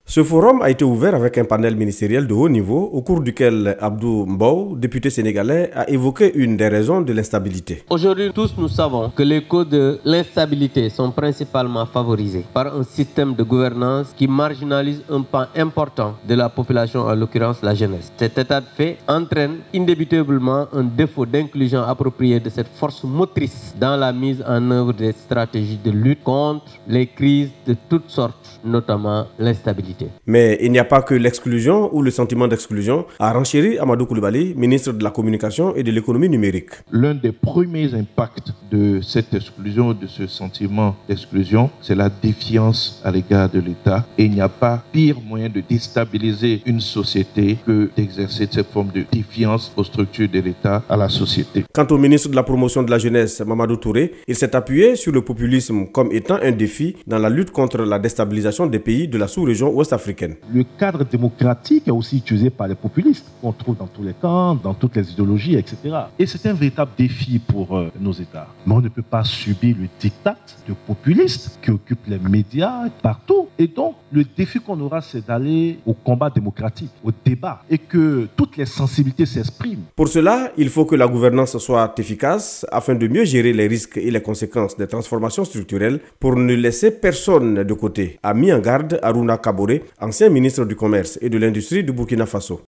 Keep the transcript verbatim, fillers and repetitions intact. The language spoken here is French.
Ce forum a été ouvert avec un panel ministériel de haut niveau au cours duquel Abdou Mbow, député sénégalais, a évoqué une des raisons de l'instabilité. Aujourd'hui, tous nous savons que les causes de l'instabilité sont principalement favorisées par un système de gouvernance qui marginalise un pan important de la population, en l'occurrence la jeunesse. Cet état de fait entraîne indébitablement un défaut d'inclusion appropriée de cette force motrice dans la mise en œuvre des stratégies de lutte contre les crises de toutes sortes, notamment l'instabilité. Mais il n'y a pas que l'exclusion ou le sentiment d'exclusion, a renchéri Amadou Coulibaly, ministre de la Communication et de l'Économie numérique. L'un des premiers impacts de cette exclusion, de ce sentiment d'exclusion, c'est la défiance à l'égard de l'État. Et il n'y a pas pire moyen de déstabiliser une société que d'exercer cette forme de défiance aux structures de l'État, à la société. Quant au ministre de la Promotion de la Jeunesse, Mamadou Touré, il s'est appuyé sur le populisme comme étant un défi dans la lutte contre la déstabilisation des pays de la sous-région ouest-africaine. Le cadre démocratique est aussi utilisé par les populistes qu'on trouve dans tous les camps, dans toutes les idéologies, et cetera. Et c'est un véritable défi pour euh, nos États. Mais on ne peut pas subir le diktat de populistes qui occupent les médias partout. Et donc, le défi qu'on aura, c'est d'aller au combat démocratique, au débat, et que toutes les sensibilités s'expriment. Pour cela, il faut que la gouvernance soit efficace afin de mieux gérer les risques et les conséquences des transformations structurelles pour ne laisser personne de côté, a mis en garde Harouna Kaboré, ancien ministre du Commerce et de l'Industrie du Burkina Faso.